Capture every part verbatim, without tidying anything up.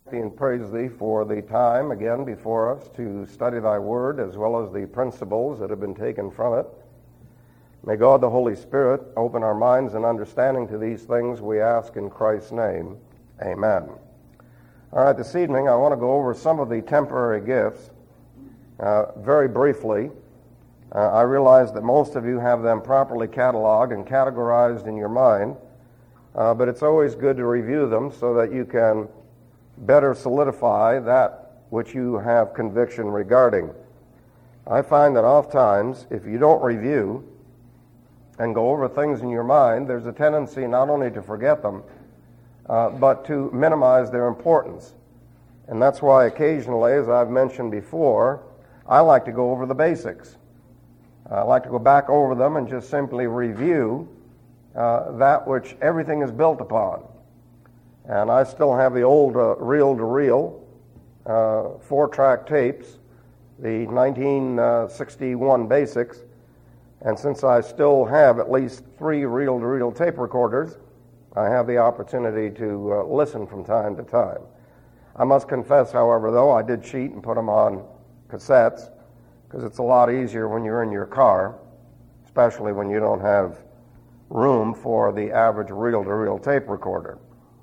And praise thee for the time again before us to study thy word as well as the principles that have been taken from it. May God the Holy Spirit open our minds and understanding to these things, we ask in Christ's name. Amen. All right, this evening I want to go over some of the temporary gifts uh, very briefly. Uh, I realize that most of you have them properly cataloged and categorized in your mind, uh, but it's always good to review them so that you can better solidify that which you have conviction regarding. I find that oftentimes, if you don't review and go over things in your mind, there's a tendency not only to forget them, uh, but to minimize their importance. And that's why occasionally, as I've mentioned before, I like to go over the basics. I like to go back over them and just simply review uh, that which everything is built upon. And I still have the old uh, reel-to-reel uh, four-track tapes, the nineteen sixty-one basics. And since I still have at least three reel-to-reel tape recorders, I have the opportunity to uh, listen from time to time. I must confess, however, though, I did cheat and put them on cassettes, because it's a lot easier when you're in your car, especially when you don't have room for the average reel-to-reel tape recorder.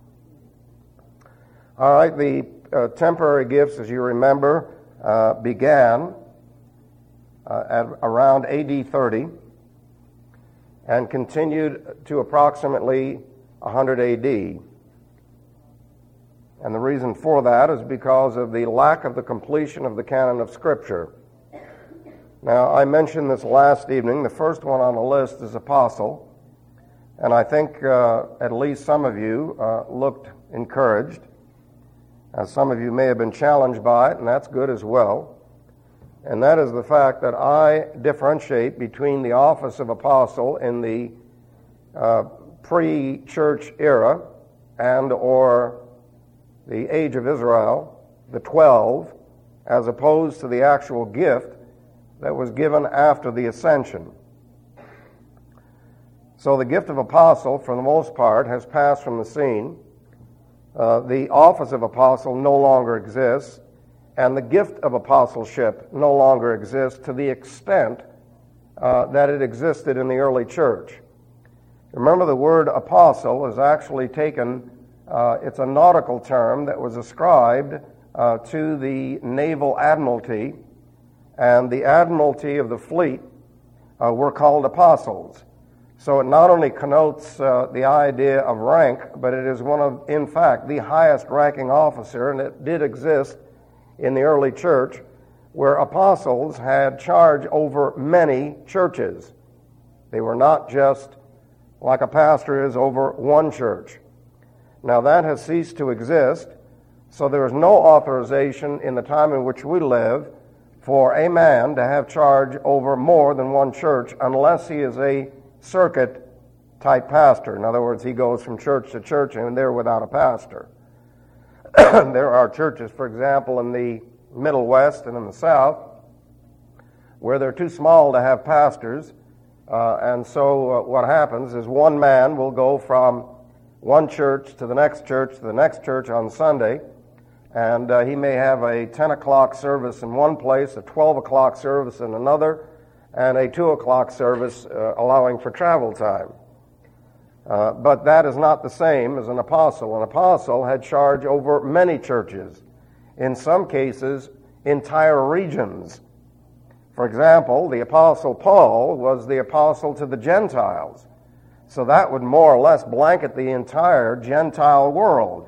All right, the uh, temporary gifts, as you remember, uh, began uh, at around A D thirty and continued to approximately one hundred A D. And the reason for that is because of the lack of the completion of the canon of Scripture. Now, I mentioned this last evening. The first one on the list is apostle, and I think uh, at least some of you uh, looked encouraged. As some of you may have been challenged by it, and that's good as well. And that is the fact that I differentiate between the office of apostle in the uh, pre-church era and or the age of Israel, the twelve, as opposed to the actual gift that was given after the ascension. So the gift of apostle, for the most part, has passed from the scene. Uh, the office of apostle no longer exists, and the gift of apostleship no longer exists to the extent uh, that it existed in the early church. Remember, the word apostle is actually taken, uh, it's a nautical term that was ascribed uh, to the naval admiralty, and the admiralty of the fleet uh, were called apostles. So it not only connotes uh, the idea of rank, but it is one of, in fact, the highest ranking officer, and it did exist in the early church, where apostles had charge over many churches. They were not just like a pastor is over one church. Now that has ceased to exist, so there is no authorization in the time in which we live for a man to have charge over more than one church unless he is a circuit type pastor. In other words, he goes from church to church and they're without a pastor. There are churches, for example, in the Middle West and in the South where they're too small to have pastors, uh, and so uh, what happens is one man will go from one church to the next church to the next church on Sunday, and uh, he may have a ten o'clock service in one place, a twelve o'clock service in another, and a two o'clock service uh, allowing for travel time. Uh, but that is not the same as an apostle. An apostle had charge over many churches, in some cases, entire regions. For example, the apostle Paul was the apostle to the Gentiles, so that would more or less blanket the entire Gentile world.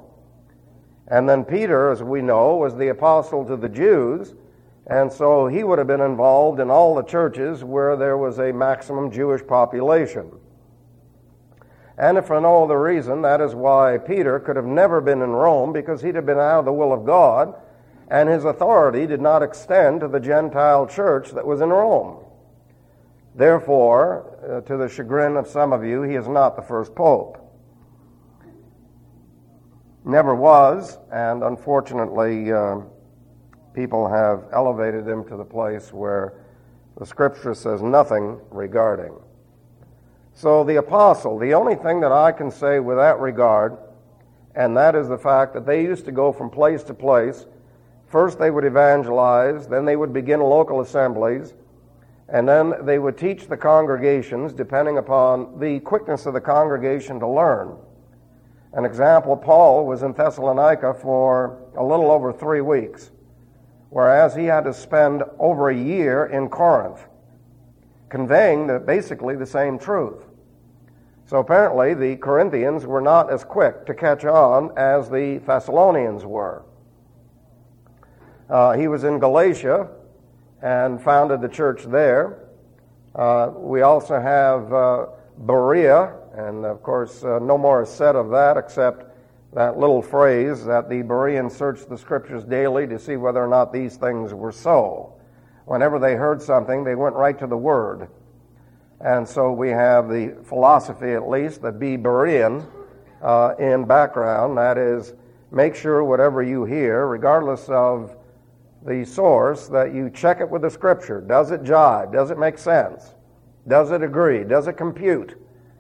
And then Peter, as we know, was the apostle to the Jews, and so he would have been involved in all the churches where there was a maximum Jewish population. And if for no other reason, that is why Peter could have never been in Rome, because he'd have been out of the will of God, and his authority did not extend to the Gentile church that was in Rome. Therefore, uh, to the chagrin of some of you, he is not the first pope. Never was, and unfortunately, uh, people have elevated him to the place where the Scripture says nothing regarding. So the apostle, the only thing that I can say with that regard and that is the fact that they used to go from place to place. First they would evangelize, then they would begin local assemblies, and then they would teach the congregations depending upon the quickness of the congregation to learn. An example, Paul was in Thessalonica for a little over three weeks, whereas he had to spend over a year in Corinth, conveying the, basically the same truth. So apparently the Corinthians were not as quick to catch on as the Thessalonians were. Uh, he was in Galatia and founded the church there. Uh, we also have uh, Berea, and of course uh, no more is said of that except that little phrase that the Bereans searched the Scriptures daily to see whether or not these things were so. Whenever they heard something, they went right to the Word. And so we have the philosophy, at least, that be Berean uh, in background. That is, make sure whatever you hear, regardless of the source, that you check it with the Scripture. Does it jive? Does it make sense? Does it agree? Does it compute?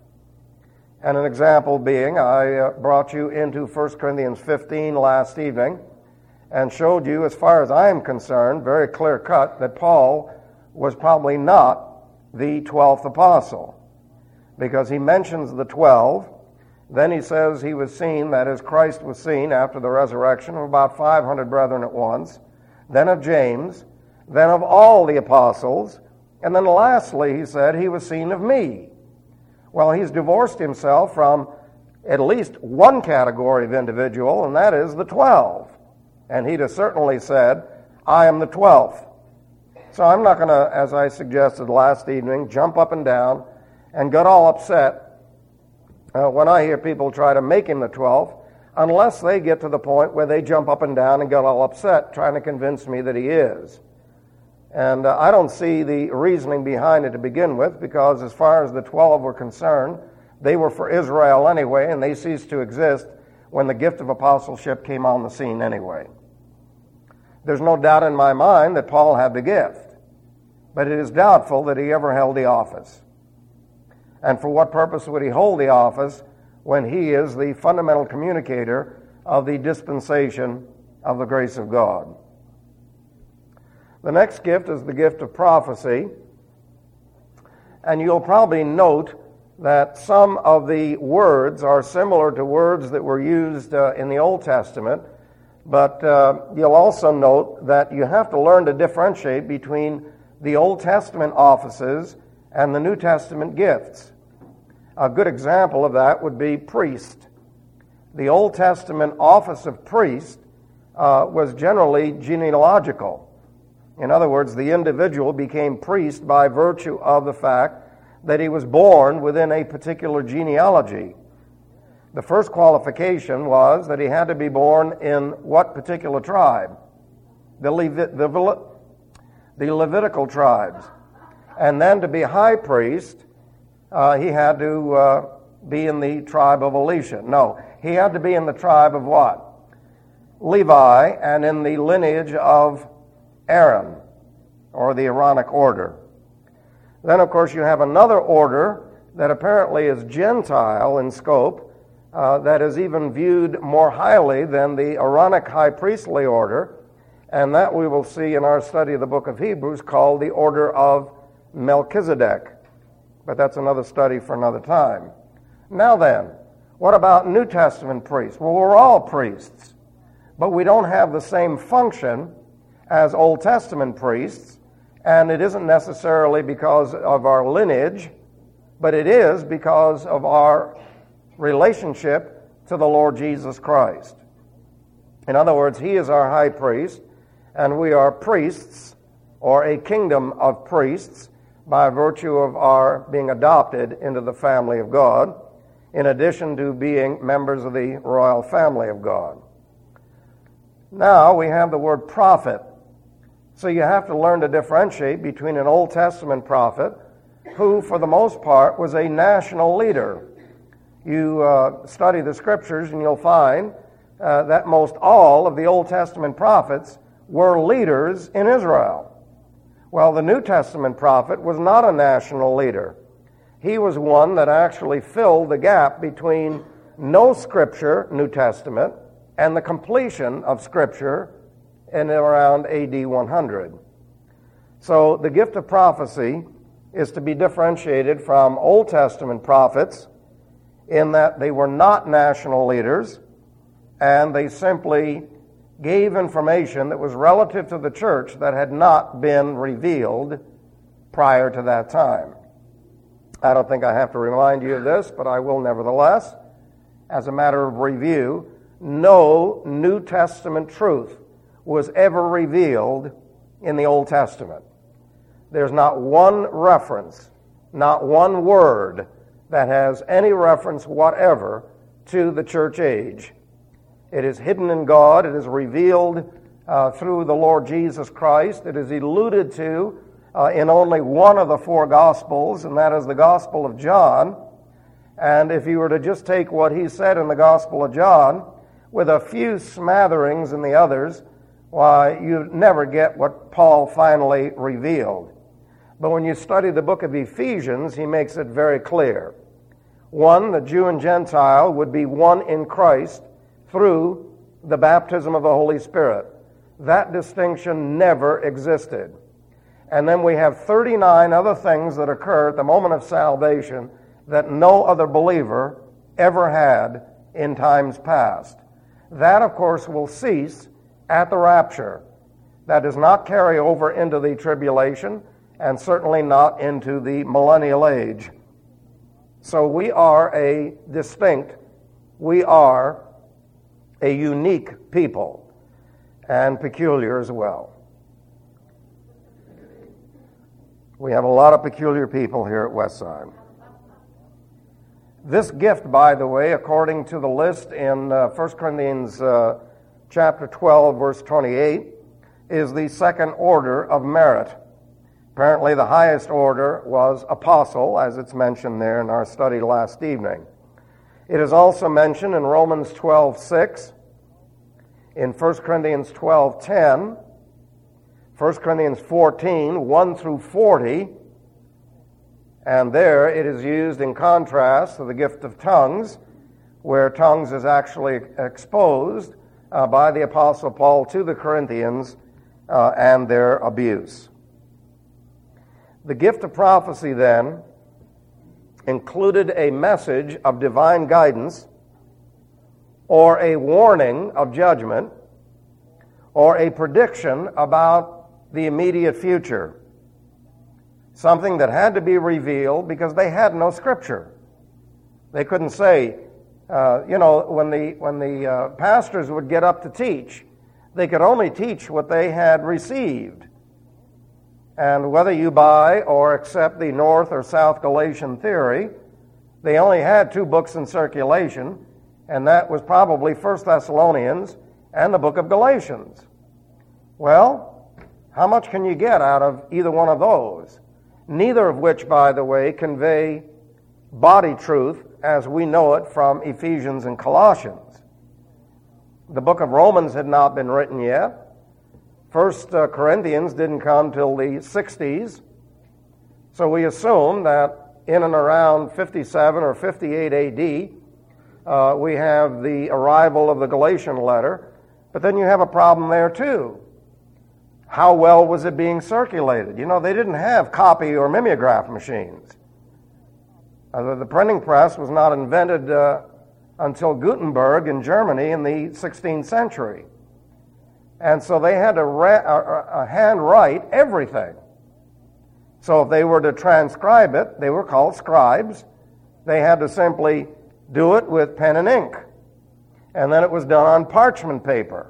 And an example being, I uh, brought you into First Corinthians fifteen last evening and showed you, as far as I am concerned, very clear cut, that Paul was probably not the twelfth apostle, because he mentions the twelve, then he says he was seen, that is, Christ was seen after the resurrection of about five hundred brethren at once, then of James, then of all the apostles, and then lastly he said he was seen of me. Well, he's divorced himself from at least one category of individual, and that is the twelve. And he'd have certainly said, I am the twelfth. So I'm not going to, as I suggested last evening, jump up and down and get all upset uh, when I hear people try to make him the twelfth, unless they get to the point where they jump up and down and get all upset trying to convince me that he is. And uh, I don't see the reasoning behind it to begin with, because as far as the twelve were concerned, they were for Israel anyway, and they ceased to exist when the gift of apostleship came on the scene anyway. There's no doubt in my mind that Paul had the gift, but it is doubtful that he ever held the office. And for what purpose would he hold the office when he is the fundamental communicator of the dispensation of the grace of God? The next gift is the gift of prophecy, and you'll probably note that some of the words are similar to words that were used uh, in the Old Testament, but uh, you'll also note that you have to learn to differentiate between the Old Testament offices and the New Testament gifts. A good example of that would be priest. The Old Testament office of priest uh, was generally genealogical. In other words, the individual became priest by virtue of the fact that he was born within a particular genealogy. The first qualification was that he had to be born in what particular tribe? The, Levi- the, the Levitical tribes. And then to be high priest, uh, he had to uh, be in the tribe of Elisha. No, he had to be in the tribe of what? Levi, and in the lineage of Aaron, or the Aaronic order. Then, of course, you have another order that apparently is Gentile in scope, uh, that is even viewed more highly than the Aaronic high priestly order, and that we will see in our study of the book of Hebrews, called the order of Melchizedek. But that's another study for another time. Now then, what about New Testament priests? Well, we're all priests, but we don't have the same function as Old Testament priests, and it isn't necessarily because of our lineage, but it is because of our relationship to the Lord Jesus Christ. In other words, he is our high priest, and we are priests, or a kingdom of priests, by virtue of our being adopted into the family of God, in addition to being members of the royal family of God. Now we have the word prophet. So you have to learn to differentiate between an Old Testament prophet, who for the most part was a national leader. You uh, study the Scriptures and you'll find uh, that most all of the Old Testament prophets were leaders in Israel. Well, the New Testament prophet was not a national leader. He was one that actually filled the gap between no Scripture, New Testament, and the completion of Scripture in around A D one hundred. So the gift of prophecy is to be differentiated from Old Testament prophets in that they were not national leaders, and they simply gave information that was relative to the church that had not been revealed prior to that time. I don't think I have to remind you of this, but I will nevertheless. As a matter of review, no New Testament truth was ever revealed in the Old Testament. There's not one reference, not one word that has any reference whatever to the church age. It is hidden in God. It is revealed uh, through the Lord Jesus Christ. It is alluded to uh, in only one of the four Gospels, and that is the Gospel of John. And if you were to just take what he said in the Gospel of John with a few smatterings in the others, why, you'd never get what Paul finally revealed. But when you study the book of Ephesians, he makes it very clear. One, the Jew and Gentile would be one in Christ through the baptism of the Holy Spirit. That distinction never existed. And then we have thirty-nine other things that occur at the moment of salvation that no other believer ever had in times past. That, of course, will cease at the rapture. That does not carry over into the tribulation, and certainly not into the millennial age. So we are a distinct, we are a unique people, and peculiar as well. We have a lot of peculiar people here at Westside. This gift, by the way, according to the list in uh, First Corinthians uh, chapter twelve, verse twenty-eight, is the second order of merit. Apparently the highest order was apostle, as it's mentioned there in our study last evening. It is also mentioned in Romans twelve six, in First Corinthians twelve ten, First Corinthians fourteen one through forty, and there it is used in contrast to the gift of tongues, where tongues is actually exposed uh, by the Apostle Paul to the Corinthians uh, and their abuse. The gift of prophecy, then, included a message of divine guidance, or a warning of judgment, or a prediction about the immediate future. Something that had to be revealed because they had no Scripture. They couldn't say, uh, you know, when the, when the uh, pastors would get up to teach, they could only teach what they had received. And whether you buy or accept the North or South Galatian theory, they only had two books in circulation, and that was probably First Thessalonians and the book of Galatians. Well, how much can you get out of either one of those? Neither of which, by the way, convey body truth as we know it from Ephesians and Colossians. The book of Romans had not been written yet. First uh, Corinthians didn't come till the sixties, so we assume that in and around fifty-seven or fifty-eight A D, uh, we have the arrival of the Galatian letter, but then you have a problem there too. How well was it being circulated? You know, they didn't have copy or mimeograph machines. Uh, the printing press was not invented uh, until Gutenberg in Germany in the sixteenth century. And so they had to ra- uh, uh, handwrite everything. So if they were to transcribe it, they were called scribes. They had to simply do it with pen and ink. And then it was done on parchment paper.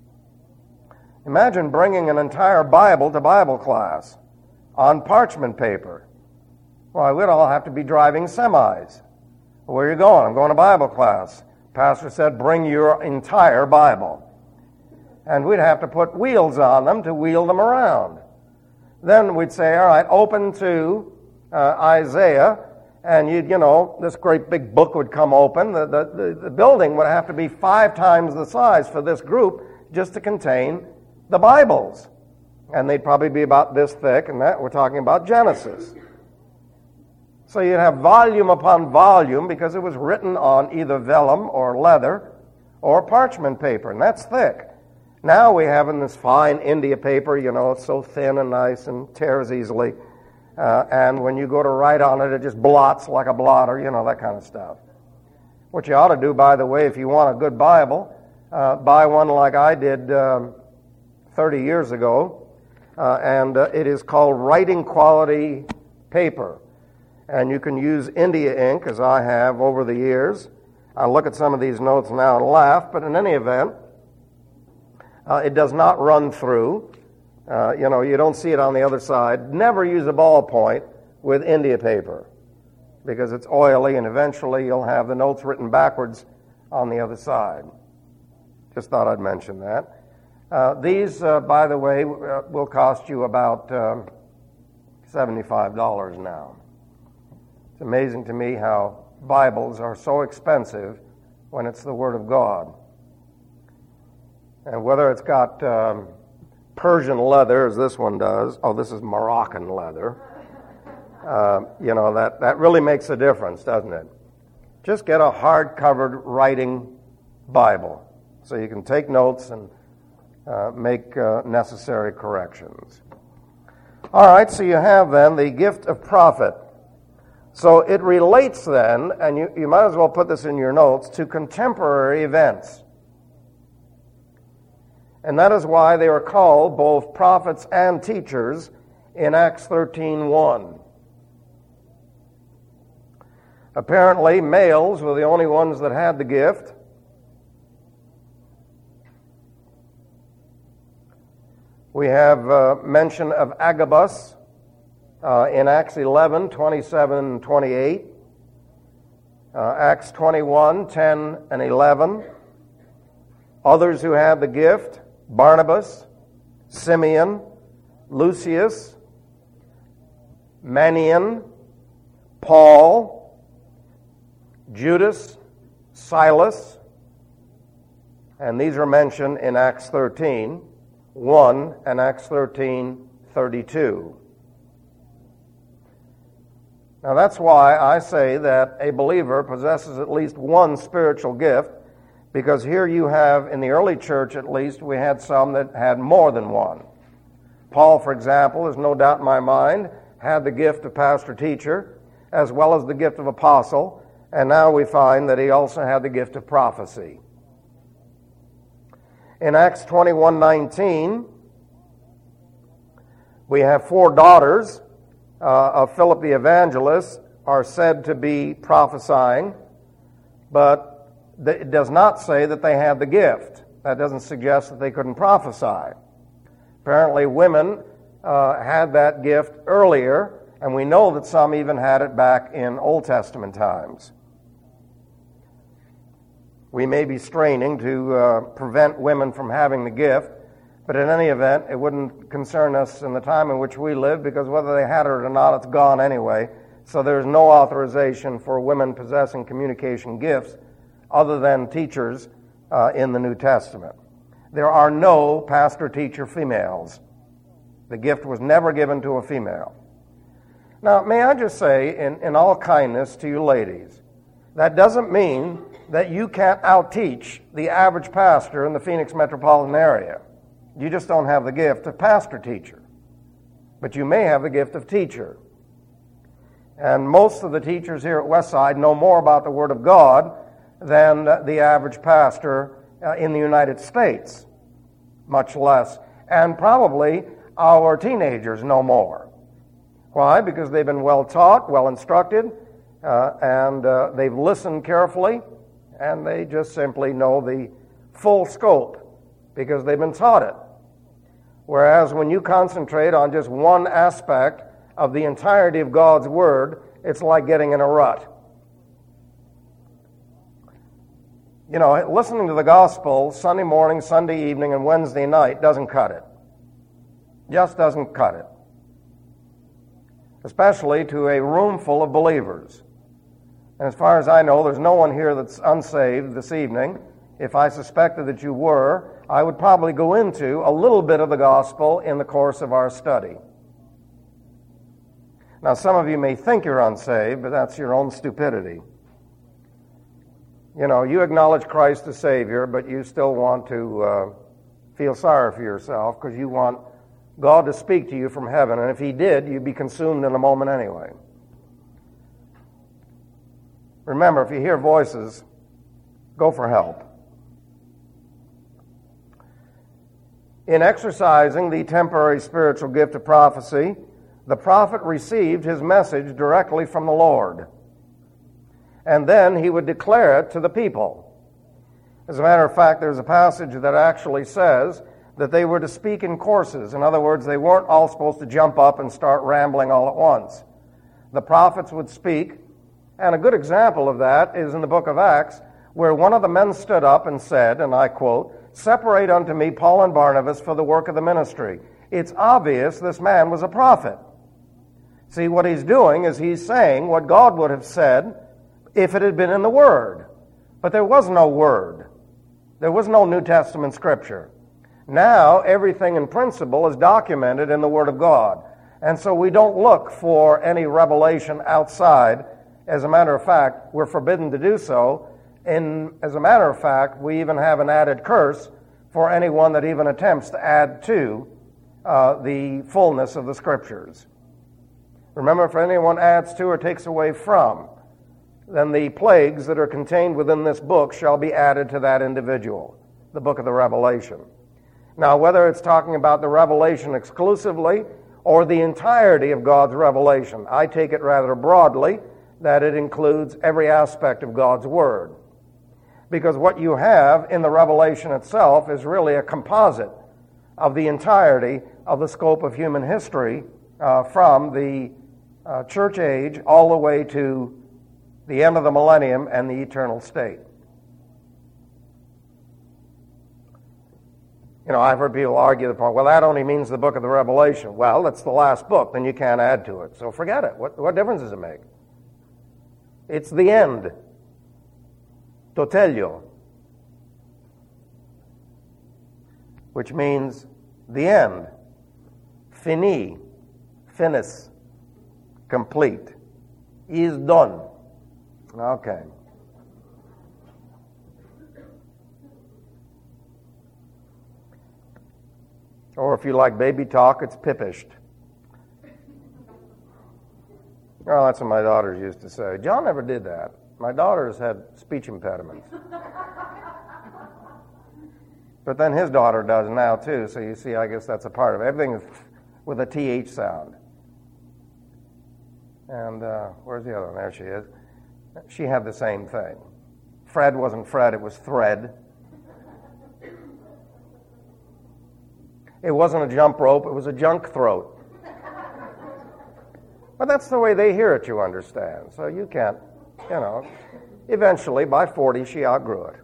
Imagine bringing an entire Bible to Bible class on parchment paper. Well, we'd all have to be driving semis. Where are you going? I'm going to Bible class. Pastor said, bring your entire Bible. And we'd have to put wheels on them to wheel them around. Then we'd say, all right, open to uh, Isaiah, and you'd, you know, this great big book would come open. The, the, the, the building would have to be five times the size for this group just to contain the Bibles. And they'd probably be about this thick, and that we're talking about Genesis. So you'd have volume upon volume because it was written on either vellum or leather or parchment paper, and that's thick. Now we have in this fine India paper, you know, it's so thin and nice and tears easily. Uh, and when you go to write on it, it just blots like a blotter, you know, that kind of stuff. What you ought to do, by the way, if you want a good Bible, uh, buy one like I did um, thirty years ago, uh, and uh, it is called writing quality paper. And you can use India ink, as I have over the years. I look at some of these notes now and laugh, but in any event, uh, it does not run through. Uh, you know, you don't see it on the other side. Never use a ballpoint with India paper because it's oily, and eventually you'll have the notes written backwards on the other side. Just thought I'd mention that. Uh, these, uh, by the way, uh, will cost you about uh, seventy-five dollars now. It's amazing to me how Bibles are so expensive when it's the Word of God. And whether it's got um, Persian leather, as this one does, oh, this is Moroccan leather, uh, you know, that, that really makes a difference, doesn't it? Just get a hard-covered writing Bible so you can take notes and uh, make uh, necessary corrections. All right, so you have then the gift of prophet. So it relates then, and you, you might as well put this in your notes, to contemporary events. And that is why they are called both prophets and teachers in Acts thirteen one. Apparently, males were the only ones that had the gift. We have uh, mention of Agabus uh, in Acts eleven, twenty-seven and twenty-eight. Uh, Acts twenty-one, ten and eleven. Others who had the gift: Barnabas, Simeon, Lucius, Manaen, Paul, Judas, Silas, and these are mentioned in Acts thirteen one and Acts thirteen thirty-two. Now that's why I say that a believer possesses at least one spiritual gift, because here you have, in the early church at least, we had some that had more than one. Paul, for example, there's no doubt in my mind, had the gift of pastor-teacher, as well as the gift of apostle, and now we find that he also had the gift of prophecy. In Acts twenty-one nineteen, we have four daughters uh, of Philip the evangelist are said to be prophesying, but it does not say that they had the gift. That doesn't suggest that they couldn't prophesy. Apparently women uh, had that gift earlier, and we know that some even had it back in Old Testament times. We may be straining to uh, prevent women from having the gift, but in any event, it wouldn't concern us in the time in which we live, because whether they had it or not, it's gone anyway. So there's no authorization for women possessing communication gifts other than teachers uh, in the New Testament. There are no pastor-teacher females. The gift was never given to a female. Now, may I just say, in, in all kindness to you ladies, that doesn't mean that you can't out-teach the average pastor in the Phoenix metropolitan area. You just don't have the gift of pastor-teacher. But you may have the gift of teacher. And most of the teachers here at Westside know more about the Word of God than the average pastor uh, in the United States, much less. And probably our teenagers know more. Why? Because they've been well taught, well instructed, uh, and uh, they've listened carefully, and they just simply know the full scope because they've been taught it. Whereas when you concentrate on just one aspect of the entirety of God's Word, it's like getting in a rut. You know, listening to the gospel Sunday morning, Sunday evening, and Wednesday night doesn't cut it. Just doesn't cut it. Especially to a room full of believers. And as far as I know, there's no one here that's unsaved this evening. If I suspected that you were, I would probably go into a little bit of the gospel in the course of our study. Now, some of you may think you're unsaved, but that's your own stupidity. You know, you acknowledge Christ as Savior, but you still want to uh, feel sorry for yourself because you want God to speak to you from heaven. And if He did, you'd be consumed in a moment anyway. Remember, if you hear voices, go for help. In exercising the temporary spiritual gift of prophecy, the prophet received his message directly from the Lord. And then he would declare it to the people. As a matter of fact, there's a passage that actually says that they were to speak in courses. In other words, they weren't all supposed to jump up and start rambling all at once. The prophets would speak, and a good example of that is in the book of Acts, where one of the men stood up and said, and I quote, "Separate unto me Paul and Barnabas for the work of the ministry." It's obvious this man was a prophet. See, what he's doing is he's saying what God would have said if it had been in the Word. But there was no Word. There was no New Testament Scripture. Now, everything in principle is documented in the Word of God. And so we don't look for any revelation outside. As a matter of fact, we're forbidden to do so. And as a matter of fact, we even have an added curse for anyone that even attempts to add to uh, the fullness of the Scriptures. Remember, if anyone adds to or takes away from, then the plagues that are contained within this book shall be added to that individual, the book of the Revelation. Now, whether it's talking about the Revelation exclusively or the entirety of God's revelation, I take it rather broadly that it includes every aspect of God's Word. Because what you have in the Revelation itself is really a composite of the entirety of the scope of human history uh, from the uh, church age all the way to the end of the millennium and the eternal state. You know, I've heard people argue the point, well, that only means the book of the Revelation. Well, it's the last book, then you can't add to it. So forget it. What, what difference does it make? It's the end. Totelio. Which means the end. Fini. Finis. Complete. Is done. Okay. Or if you like baby talk, it's pippished. Oh, that's what my daughters used to say. John never did that. My daughters had speech impediments. But then his daughter does now too, so you see, I guess that's a part of it. Everything with a T H sound. And uh, where's the other one? There she is. She had the same thing. Fred wasn't Fred, it was thread. It wasn't a jump rope, it was a junk throat. But that's the way they hear it, you understand. So you can't, you know. Eventually, by forty, she outgrew it.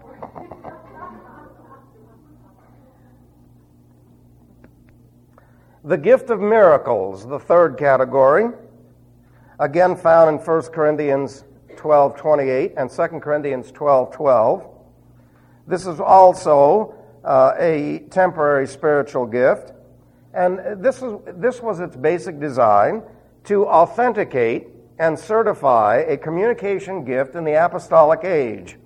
The gift of miracles, the third category, again found in First Corinthians twelve twenty-eight and Second Corinthians twelve twelve. This is also uh, a temporary spiritual gift, and this is this was its basic design, to authenticate and certify a communication gift in the apostolic age.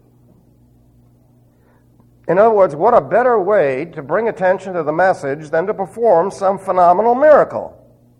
In other words, what a better way to bring attention to the message than to perform some phenomenal miracle.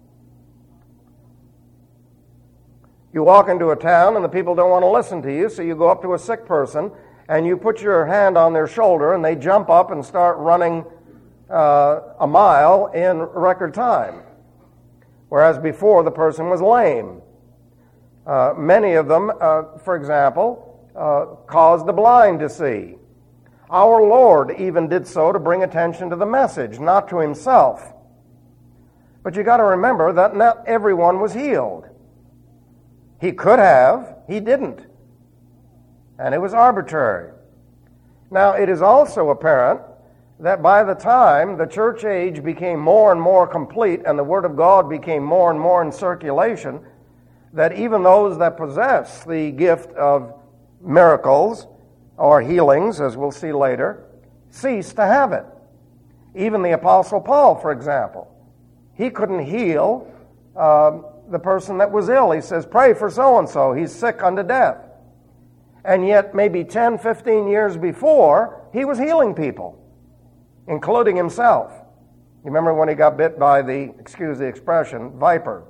You walk into a town and the people don't want to listen to you, so you go up to a sick person and you put your hand on their shoulder and they jump up and start running uh, a mile in record time. Whereas before the person was lame. Uh, many of them, uh, for example, uh, caused the blind to see. Our Lord even did so to bring attention to the message, not to himself. But you got to remember that not everyone was healed. He could have, he didn't. And it was arbitrary. Now, it is also apparent that by the time the church age became more and more complete and the Word of God became more and more in circulation, that even those that possess the gift of miracles or healings, as we'll see later, ceased to have it. Even the Apostle Paul, for example, he couldn't heal um, the person that was ill. He says, pray for so-and-so. He's sick unto death. And yet maybe ten, fifteen years before, he was healing people, including himself. You remember when he got bit by the, excuse the expression, viper?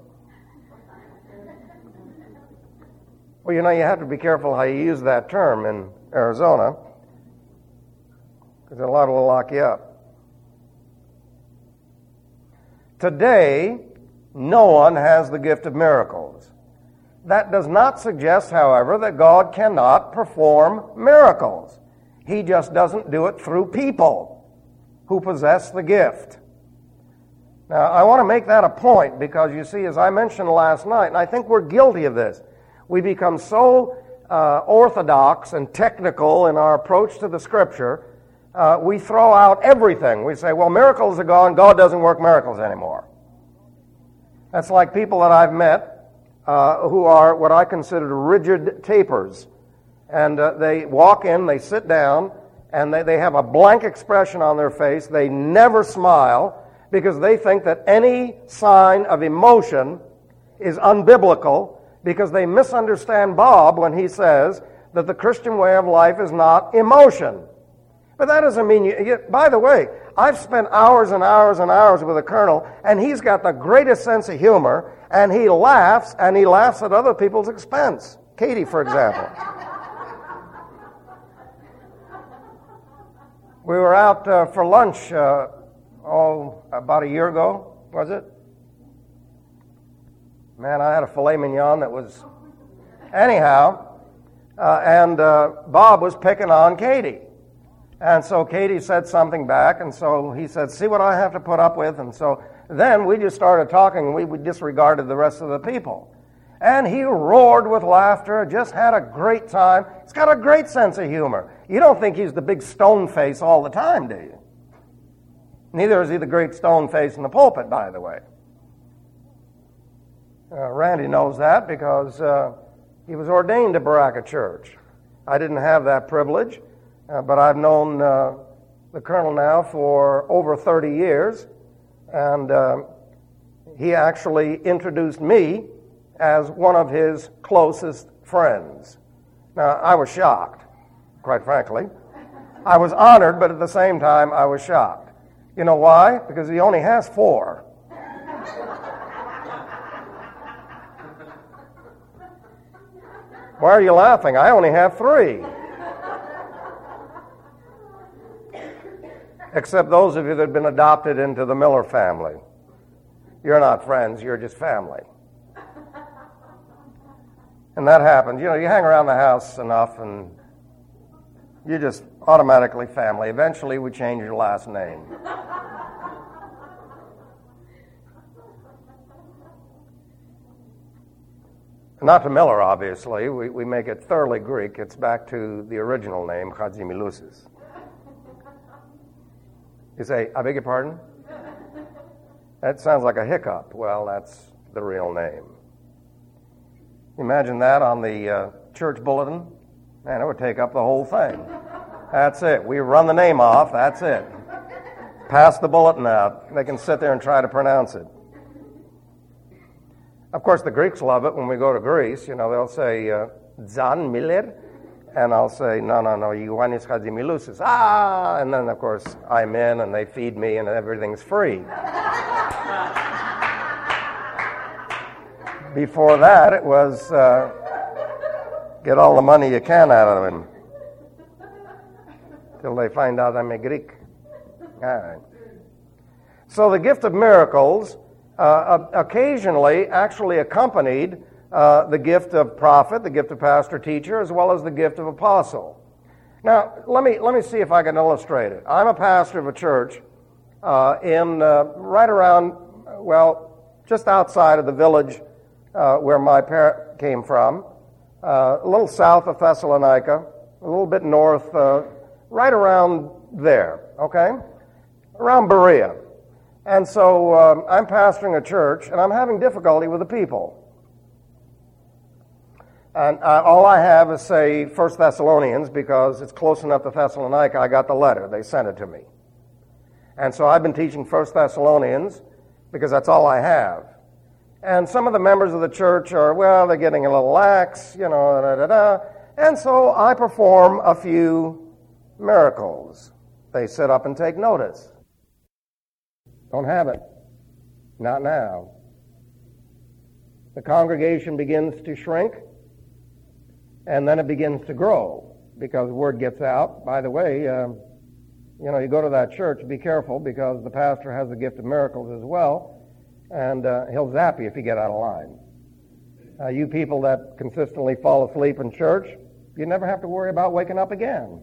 Well, you know, you have to be careful how you use that term in Arizona, because they're liable to lock you up. Today, no one has the gift of miracles. That does not suggest, however, that God cannot perform miracles. He just doesn't do it through people who possess the gift. Now, I want to make that a point because, you see, as I mentioned last night, and I think we're guilty of this, we become so uh, orthodox and technical in our approach to the Scripture, uh, we throw out everything. We say, well, miracles are gone, God doesn't work miracles anymore. That's like people that I've met uh, who are what I consider rigid tapers. And uh, they walk in, they sit down, and they, they have a blank expression on their face. They never smile because they think that any sign of emotion is unbiblical, because they misunderstand Bob when he says that the Christian way of life is not emotion. But that doesn't mean you, you... By the way, I've spent hours and hours and hours with a colonel, and he's got the greatest sense of humor, and he laughs, and he laughs at other people's expense. Katie, for example. We were out uh, for lunch, uh, oh, about a year ago, was it? Man, I had a filet mignon that was... Anyhow, uh, and uh, Bob was picking on Katie. And so Katie said something back, and so he said, see what I have to put up with? And so then we just started talking, and we, we disregarded the rest of the people. And he roared with laughter, just had a great time. He's got a great sense of humor. You don't think he's the big stone face all the time, do you? Neither is he the great stone face in the pulpit, by the way. Uh, Randy knows that because uh, he was ordained to Baraka Church. I didn't have that privilege, uh, but I've known uh, the colonel now for over thirty years, and uh, he actually introduced me as one of his closest friends. Now, I was shocked, quite frankly. I was honored, but at the same time, I was shocked. You know why? Because he only has four. Why are you laughing? I only have three. Except those of you that have been adopted into the Miller family. You're not friends, you're just family. And that happens. You know, you hang around the house enough and you're just automatically family. Eventually we change your last name. Not to Miller, obviously. We, we make it thoroughly Greek. It's back to the original name, Chatzimilousis. You say, I beg your pardon? That sounds like a hiccup. Well, that's the real name. Imagine that on the uh, church bulletin. Man, it would take up the whole thing. That's it. We run the name off. That's it. Pass the bulletin out. They can sit there and try to pronounce it. Of course, the Greeks love it when we go to Greece. You know, they'll say, uh, Zan Miller, and I'll say, no, no, no, Ioannis Chatzimilousis. Ah! And then, of course, I'm in, and they feed me, and everything's free. Before that, it was uh, get all the money you can out of them till they find out I'm a Greek. All right. So the gift of miracles Uh, occasionally actually accompanied uh, the gift of prophet, the gift of pastor-teacher, as well as the gift of apostle. Now, let me let me see if I can illustrate it. I'm a pastor of a church uh, in uh, right around, well, just outside of the village uh, where my parent came from, uh, a little south of Thessalonica, a little bit north, uh, right around there, okay? Around Berea. And so um, I'm pastoring a church, and I'm having difficulty with the people. And uh, all I have is, say, First Thessalonians, because it's close enough to Thessalonica. I got the letter. They sent it to me. And so I've been teaching First Thessalonians because that's all I have. And some of the members of the church are, well, they're getting a little lax, you know, da, da, da. And so I perform a few miracles. They sit up and take notice. Don't have it. Not now. The congregation begins to shrink, and then it begins to grow because word gets out. By the way, uh, you know, you go to that church, be careful because the pastor has the gift of miracles as well, and uh, he'll zap you if you get out of line. Uh, you people that consistently fall asleep in church, you never have to worry about waking up again.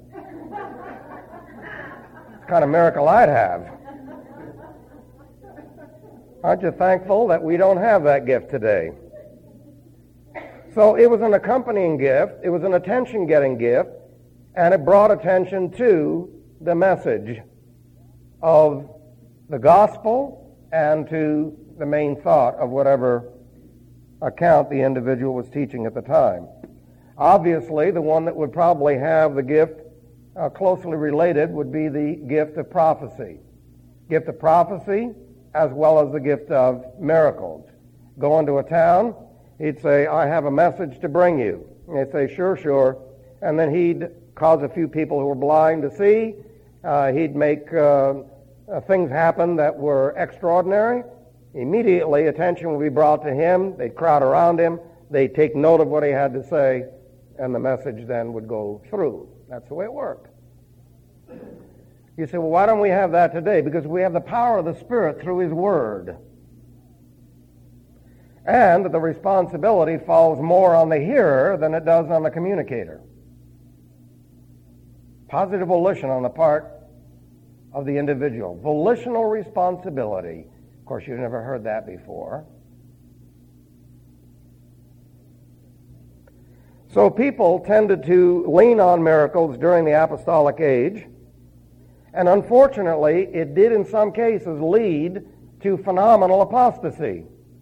It's the kind of miracle I'd have. Aren't you thankful that we don't have that gift today? So it was an accompanying gift, it was an attention-getting gift, and it brought attention to the message of the gospel and to the main thought of whatever account the individual was teaching at the time. Obviously, the one that would probably have the gift uh, closely related would be the gift of prophecy. Gift of prophecy as well as the gift of miracles. Go into a town, he'd say, I have a message to bring you. And they'd say, sure, sure. And then he'd cause a few people who were blind to see. Uh, he'd make uh, uh, things happen that were extraordinary. Immediately, attention would be brought to him. They'd crowd around him. They'd take note of what he had to say, and the message then would go through. That's the way it worked. You say, well, why don't we have that today? Because we have the power of the Spirit through His Word. And the responsibility falls more on the hearer than it does on the communicator. Positive volition on the part of the individual. Volitional responsibility. Of course, you've never heard that before. So people tended to lean on miracles during the apostolic age. And unfortunately, it did in some cases lead to phenomenal apostasy.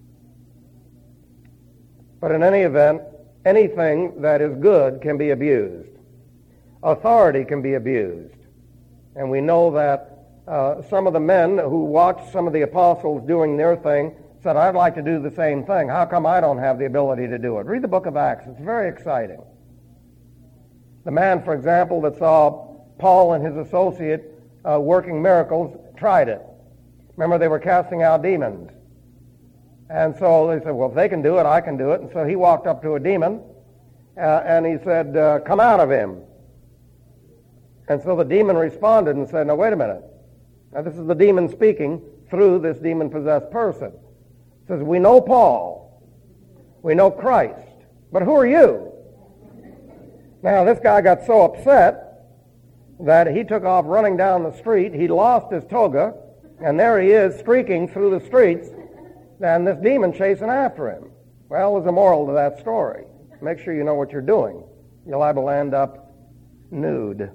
But in any event, anything that is good can be abused. Authority can be abused. And we know that uh, some of the men who watched some of the apostles doing their thing said, I'd like to do the same thing. How come I don't have the ability to do it? Read the book of Acts. It's very exciting. The man, for example, that saw Paul and his associate uh, working miracles tried it. Remember, they were casting out demons. And so they said, well, if they can do it, I can do it. And so he walked up to a demon, uh, and he said, uh, come out of him. And so the demon responded and said, now, wait a minute. Now, this is the demon speaking through this demon-possessed person. It says, we know Paul. We know Christ. But who are you? Now, this guy got so upset that he took off running down the street. He lost his toga, and there he is streaking through the streets, and this demon chasing after him. Well, there's a moral to that story. Make sure you know what you're doing. You're liable to end up nude,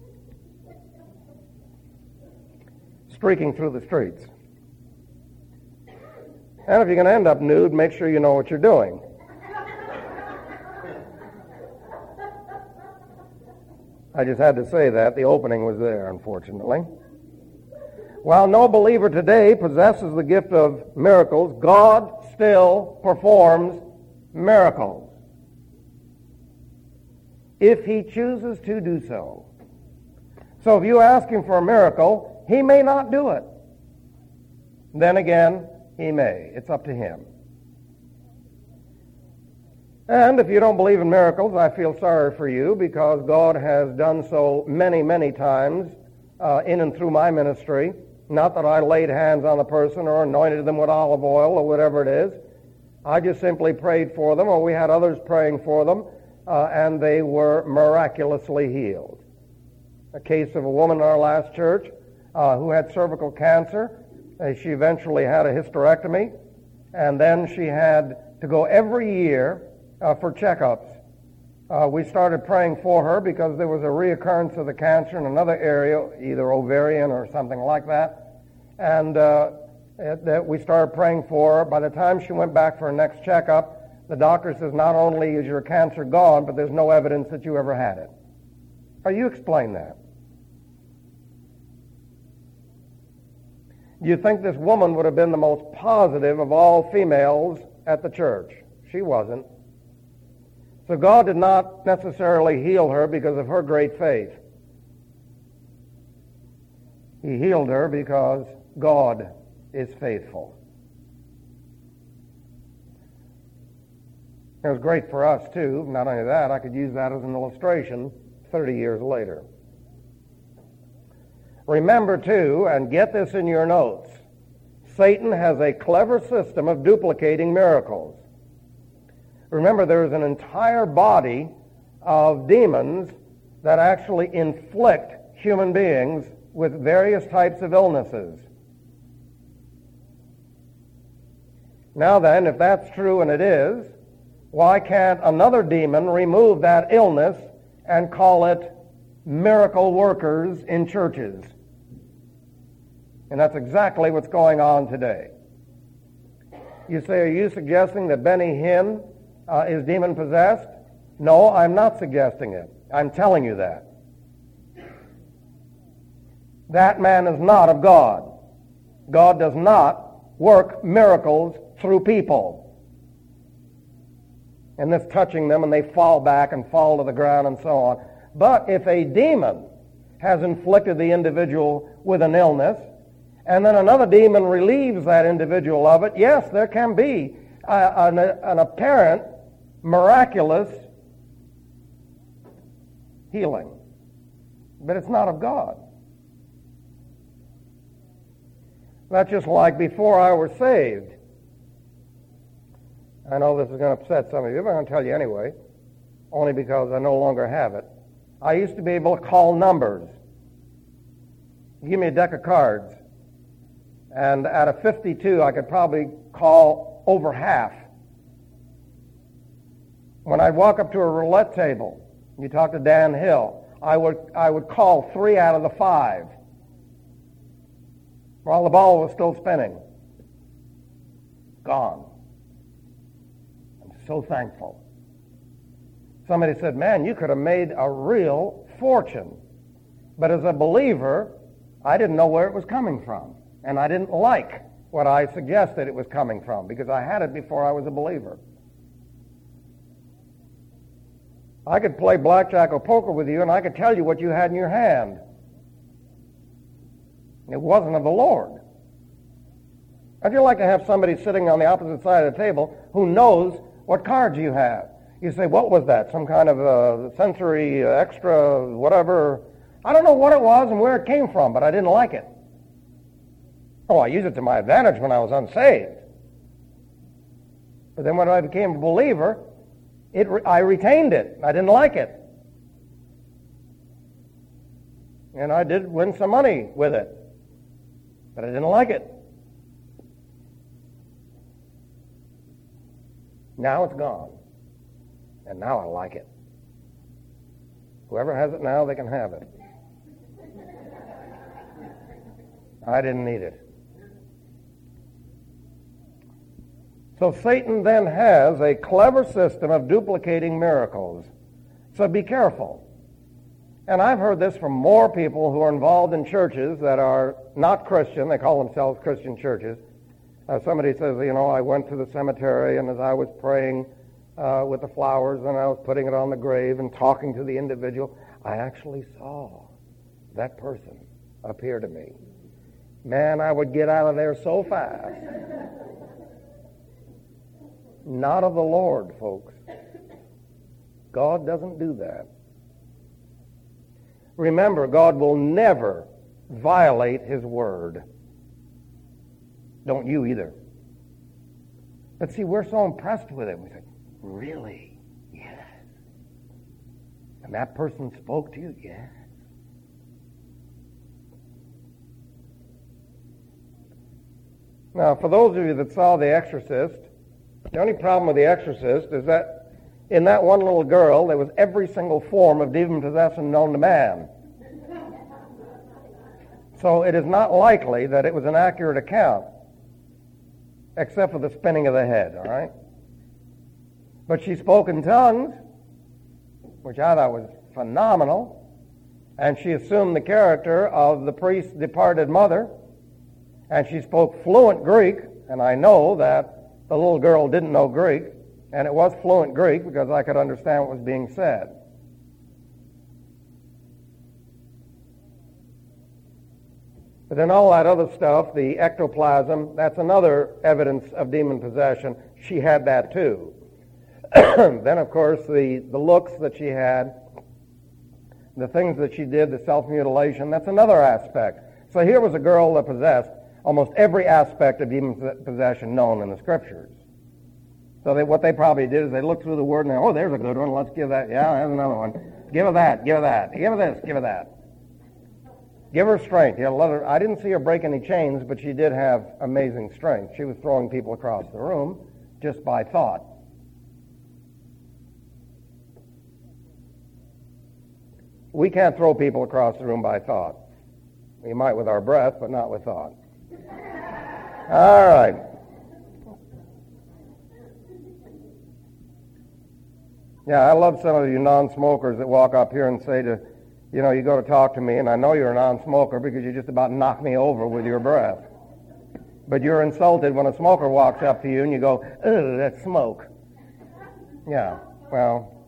streaking through the streets. And if you're going to end up nude, make sure you know what you're doing. I just had to say that. The opening was there, unfortunately. While no believer today possesses the gift of miracles, God still performs miracles if He chooses to do so. So if you ask Him for a miracle, He may not do it. Then again, He may. It's up to Him. And if you don't believe in miracles, I feel sorry for you because God has done so many, many times uh, in and through my ministry. Not that I laid hands on the person or anointed them with olive oil or whatever it is. I just simply prayed for them, or we had others praying for them, uh, and they were miraculously healed. A case of a woman in our last church uh, who had cervical cancer. Uh, she eventually had a hysterectomy, and then she had to go every year uh, for checkups. Uh, we started praying for her because there was a reoccurrence of the cancer in another area, either ovarian or something like that. And uh, it, that we started praying for her. By the time she went back for her next checkup, the doctor says, not only is your cancer gone, but there's no evidence that you ever had it. Now, you explain that. Do you think this woman would have been the most positive of all females at the church. She wasn't. So God did not necessarily heal her because of her great faith. He healed her because God is faithful. It was great for us, too. Not only that, I could use that as an illustration thirty years later. Remember, too, and get this in your notes, Satan has a clever system of duplicating miracles. Remember, there is an entire body of demons that actually inflict human beings with various types of illnesses. Now then, if that's true, and it is, why can't another demon remove that illness and call it miracle workers in churches? And that's exactly what's going on today. You say, are you suggesting that Benny Hinn uh, is demon-possessed? No, I'm not suggesting it. I'm telling you that. That man is not of God. God does not work miracles through people. And this touching them and they fall back and fall to the ground and so on. But if a demon has inflicted the individual with an illness, and then another demon relieves that individual of it, yes, there can be a, an, an apparent miraculous healing. But it's not of God. That's just like before I was saved. I know this is going to upset some of you, but I'm going to tell you anyway, only because I no longer have it. I used to be able to call numbers. Give me a deck of cards, and out of fifty-two, I could probably call over half. When I'd walk up to a roulette table, you talk to Dan Hill, I would I would call three out of the five while the ball was still spinning. Gone. I'm so thankful. Somebody said, man, you could have made a real fortune. But as a believer, I didn't know where it was coming from. And I didn't like what I suggested it was coming from because I had it before I was a believer. I could play blackjack or poker with you and I could tell you what you had in your hand. It wasn't of the Lord. How'd you like to have somebody sitting on the opposite side of the table who knows what cards you have? You say, what was that? Some kind of uh, sensory uh, extra whatever. I don't know what it was and where it came from, but I didn't like it. Oh, I used it to my advantage when I was unsaved. But then when I became a believer, it re- I retained it. I didn't like it. And I did win some money with it. But I didn't like it. Now it's gone. And now I like it. Whoever has it now, they can have it. I didn't need it. So Satan then has a clever system of duplicating miracles. So be careful. And I've heard this from more people who are involved in churches that are not Christian. They call themselves Christian churches. Uh, somebody says, you know, I went to the cemetery and as I was praying uh, with the flowers and I was putting it on the grave and talking to the individual, I actually saw that person appear to me. Man, I would get out of there so fast. Not of the Lord, folks. God doesn't do that. Remember, God will never violate his word. Don't you either. But see, we're so impressed with it. We say, really? Yes. And that person spoke to you? Yes. Now, for those of you that saw The Exorcist, the only problem with The Exorcist is that in that one little girl, there was every single form of demon possession known to man. So it is not likely that it was an accurate account, except for the spinning of the head, all right? But she spoke in tongues, which I thought was phenomenal, and she assumed the character of the priest's departed mother, and she spoke fluent Greek, and I know that The little girl didn't know Greek, and it was fluent Greek because I could understand what was being said. But then all that other stuff, the ectoplasm, that's another evidence of demon possession. She had that too. Then, of course, the, the looks that she had, the things that she did, the self-mutilation, that's another aspect. So here was a girl that possessed almost every aspect of demon possession known in the Scriptures. So they, what they probably did is they looked through the Word and they, oh, there's a good one, let's give that, yeah, there's another one. Give her that, give her that, give her this, give her that. Give her strength. You know, let her, I didn't see her break any chains, but she did have amazing strength. She was throwing people across the room just by thought. We can't throw people across the room by thought. We might with our breath, but not with thought. All right. Yeah, I love some of you non-smokers that walk up here and say to, you know, you go to talk to me, and I know you're a non-smoker because you just about knock me over with your breath. But you're insulted when a smoker walks up to you and you go, ugh, that's smoke. Yeah, well,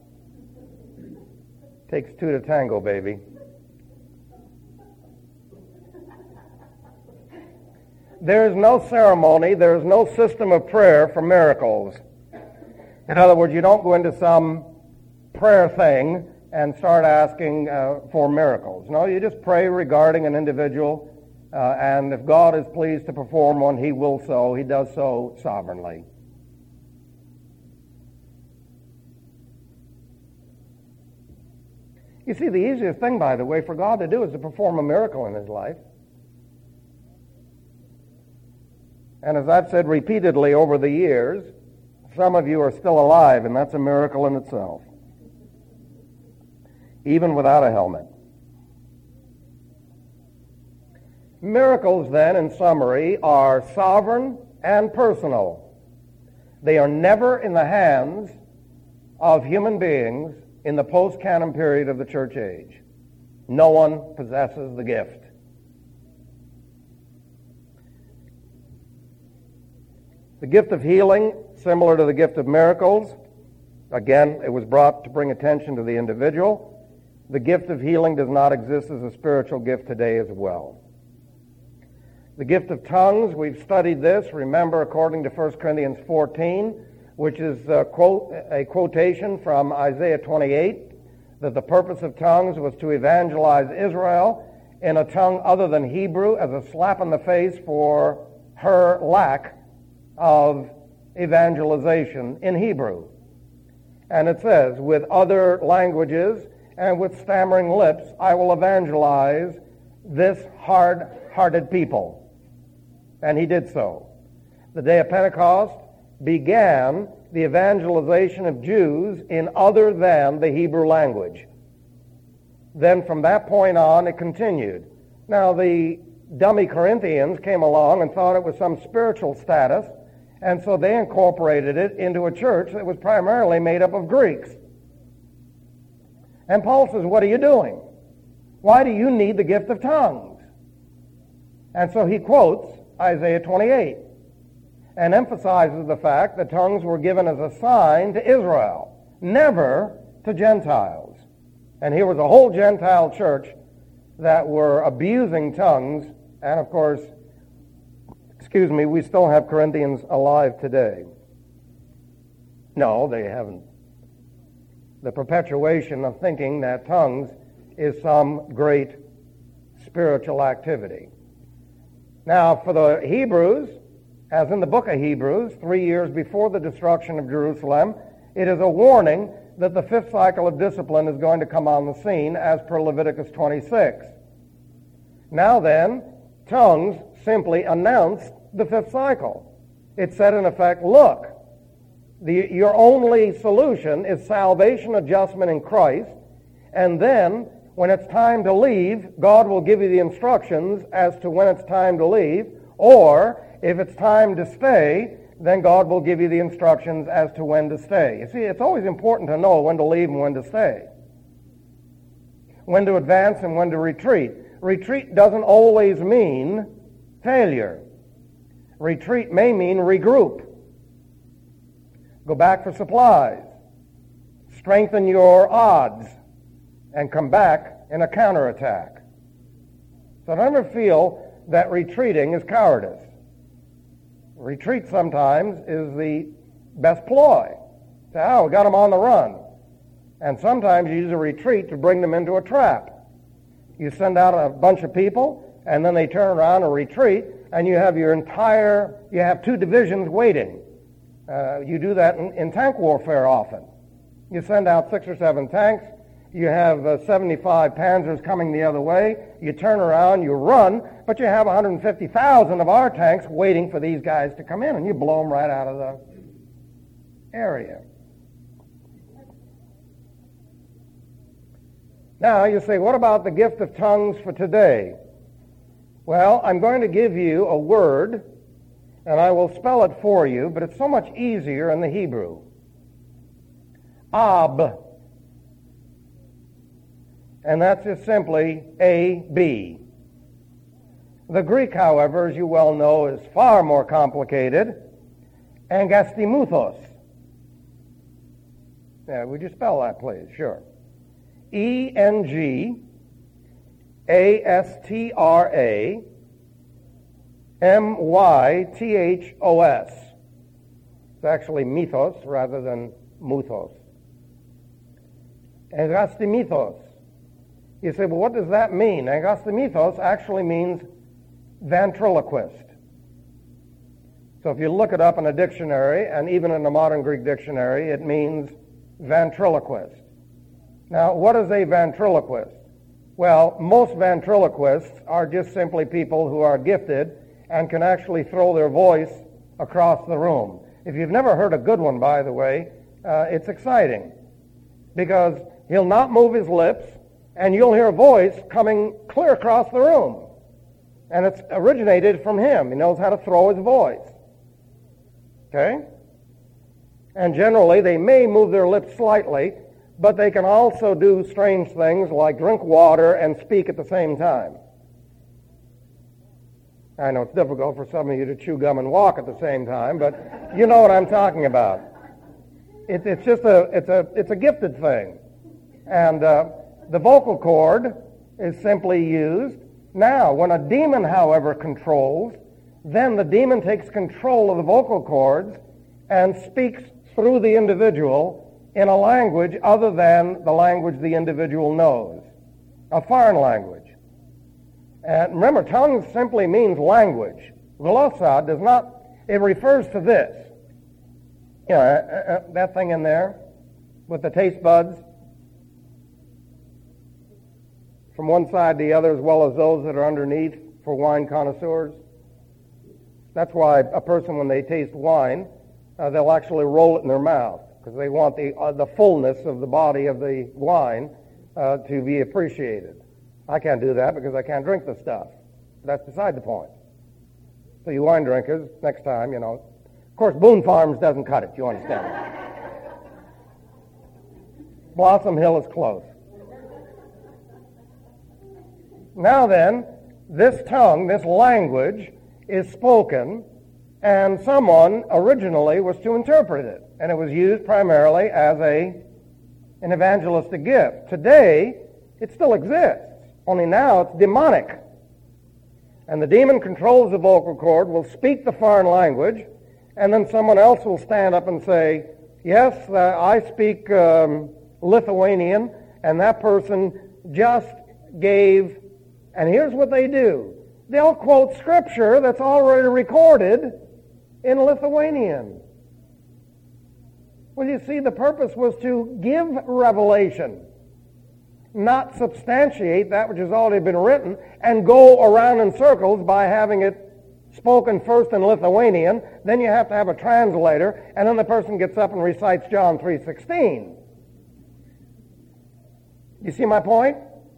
takes two to tango, baby. There is no ceremony, there is no system of prayer for miracles. In other words, you don't go into some prayer thing and start asking uh, for miracles. No, you just pray regarding an individual, uh, and if God is pleased to perform one, He will so. He does so sovereignly. You see, the easiest thing, by the way, for God to do is to perform a miracle in His life. And as I've said repeatedly over the years, some of you are still alive, and that's a miracle in itself, even without a helmet. Miracles, then, in summary, are sovereign and personal. They are never in the hands of human beings in the post-canon period of the church age. No one possesses the gift. The gift of healing, similar to the gift of miracles, again, it was brought to bring attention to the individual. The gift of healing does not exist as a spiritual gift today as well. The gift of tongues, we've studied this, remember, according to First Corinthians fourteen, which is a, quote, a quotation from Isaiah twenty-eight, that the purpose of tongues was to evangelize Israel in a tongue other than Hebrew as a slap in the face for her lack of evangelization in Hebrew. And it says, with other languages and with stammering lips, I will evangelize this hard-hearted people. And he did so. The day of Pentecost began the evangelization of Jews in other than the Hebrew language. Then from that point on, it continued. Now, the dummy Corinthians came along and thought it was some spiritual status, and so they incorporated it into a church that was primarily made up of Greeks. And Paul says, what are you doing? Why do you need the gift of tongues? And so he quotes Isaiah twenty-eight and emphasizes the fact that tongues were given as a sign to Israel, never to Gentiles. And here was a whole Gentile church that were abusing tongues, and of course, excuse me, we still have Corinthians alive today. No, they haven't. The perpetuation of thinking that tongues is some great spiritual activity. Now, for the Hebrews, as in the book of Hebrews, three years before the destruction of Jerusalem, it is a warning that the fifth cycle of discipline is going to come on the scene as per Leviticus twenty-six. Now then, tongues simply announced the fifth cycle. It said, in effect, look, the, your only solution is salvation, adjustment in Christ, and then when it's time to leave, God will give you the instructions as to when it's time to leave, or if it's time to stay, then God will give you the instructions as to when to stay. You see, it's always important to know when to leave and when to stay, when to advance and when to retreat. Retreat doesn't always mean failure. Retreat may mean regroup. go back for supplies, strengthen your odds, and come back in a counterattack. So don't ever feel that retreating is cowardice. Retreat sometimes is the best ploy. Say, oh, we got them on the run. And sometimes you use a retreat to bring them into a trap. You send out a bunch of people, and then they turn around and retreat, and you have your entire, you have two divisions waiting. Uh, you do that in, in tank warfare often. You send out six or seven tanks, you have uh, seventy-five Panzers coming the other way, you turn around, you run, but you have one hundred fifty thousand of our tanks waiting for these guys to come in, and you blow them right out of the area. Now, you say, what about the gift of tongues for today? Well, I'm going to give you a word, and I will spell it for you, but it's so much easier in the Hebrew. Ab. And that's just simply A B. The Greek, however, as you well know, is far more complicated. Angastimuthos. Yeah, would you spell that, please? Sure. E N G A S T R A M Y T H O S. It's actually mythos rather than muthos. Angastimithos. You say, well, what does that mean? Angastimithos actually means ventriloquist. So if you look it up in a dictionary, and even in the modern Greek dictionary, it means ventriloquist. Now, what is a ventriloquist? Well, most ventriloquists are just simply people who are gifted and can actually throw their voice across the room. If you've never heard a good one, by the way, uh, it's exciting because he'll not move his lips and you'll hear a voice coming clear across the room. And it's originated from him. He knows how to throw his voice. Okay? And generally, they may move their lips slightly, but they can also do strange things like drink water and speak at the same time. I know it's difficult for some of you to chew gum and walk at the same time, but you know what I'm talking about. It, it's just a it's a it's a gifted thing, and uh, the vocal cord is simply used. Now, when a demon, however, controls, then the demon takes control of the vocal cords and speaks through the individual in a language other than the language the individual knows, a foreign language. And remember, tongues simply means language. Glossa does not, it refers to this. You know, uh, uh, that thing in there with the taste buds from one side to the other, as well as those that are underneath for wine connoisseurs. That's why a person, when they taste wine, uh, they'll actually roll it in their mouth, because they want the uh, the fullness of the body of the wine uh, to be appreciated. I can't do that because I can't drink the stuff. That's beside the point. So you wine drinkers, next time, you know. Of course, Boone Farms doesn't cut it, you understand. Blossom Hill is close. Now then, this tongue, this language, is spoken, and someone originally was to interpret it. And it was used primarily as a an evangelistic gift. Today, it still exists, only now it's demonic. And the demon controls the vocal cord, will speak the foreign language, and then someone else will stand up and say, yes, uh, I speak um, Lithuanian, and that person just gave, and here's what they do. They'll quote scripture that's already recorded in Lithuanian. Well, you see, the purpose was to give revelation, not substantiate that which has already been written and go around in circles by having it spoken first in Lithuanian, then you have to have a translator, and then the person gets up and recites John three sixteen. You see my point?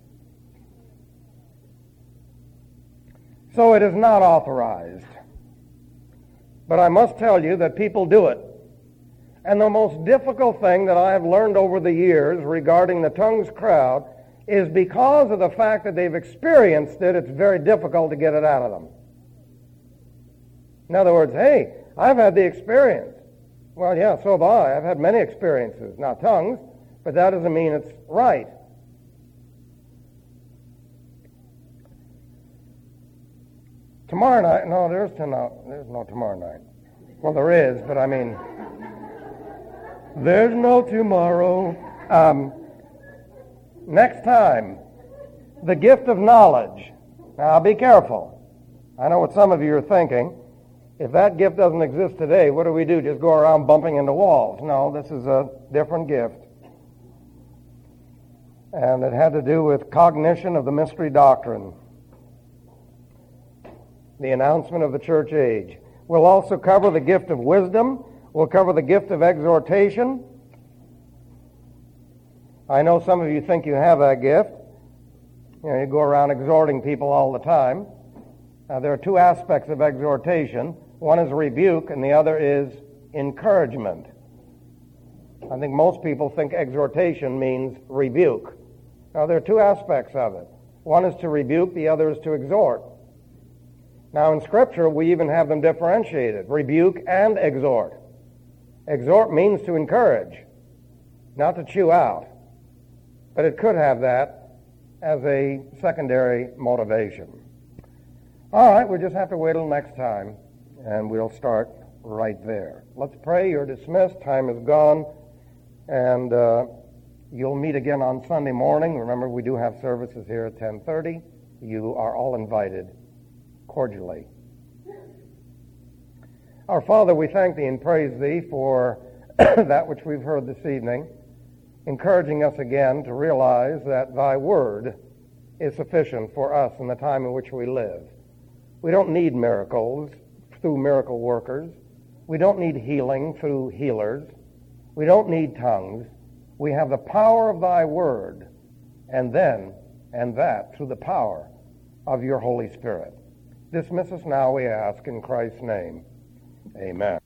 So it is not authorized. But I must tell you that people do it. And the most difficult thing that I have learned over the years regarding the tongues crowd is because of the fact that they've experienced it, it's very difficult to get it out of them. In other words, hey, I've had the experience. Well, yeah, so have I. I've had many experiences. Now, tongues, but that doesn't mean it's right. Tomorrow night, no, there's no, there's no tomorrow night. Well, there is, but I mean, there's no tomorrow. Um, next time, the gift of knowledge. Now, be careful. I know what some of you are thinking. If that gift doesn't exist today, what do we do? Just go around bumping into walls? No, this is a different gift. And it had to do with cognition of the mystery doctrine, the announcement of the church age. We'll also cover the gift of wisdom. We'll cover the gift of exhortation. I know some of you think you have that gift. You know, you go around exhorting people all the time. Now, there are two aspects of exhortation. One is rebuke, and the other is encouragement. I think most people think exhortation means rebuke. Now, there are two aspects of it. One is to rebuke, the other is to exhort. Now, in Scripture, we even have them differentiated, rebuke and exhort. Exhort means to encourage, not to chew out. But it could have that as a secondary motivation. All right, we'll just have to wait till next time, and we'll start right there. Let's pray. You're dismissed. Time is gone. And uh, you'll meet again on Sunday morning. Remember, we do have services here at ten thirty. You are all invited cordially. Our Father, we thank Thee and praise Thee for that which we've heard this evening, encouraging us again to realize that Thy Word is sufficient for us in the time in which we live. We don't need miracles through miracle workers. We don't need healing through healers. We don't need tongues. We have the power of Thy Word, and then, and that through the power of Your Holy Spirit. Dismiss us now, we ask, in Christ's name. Amen.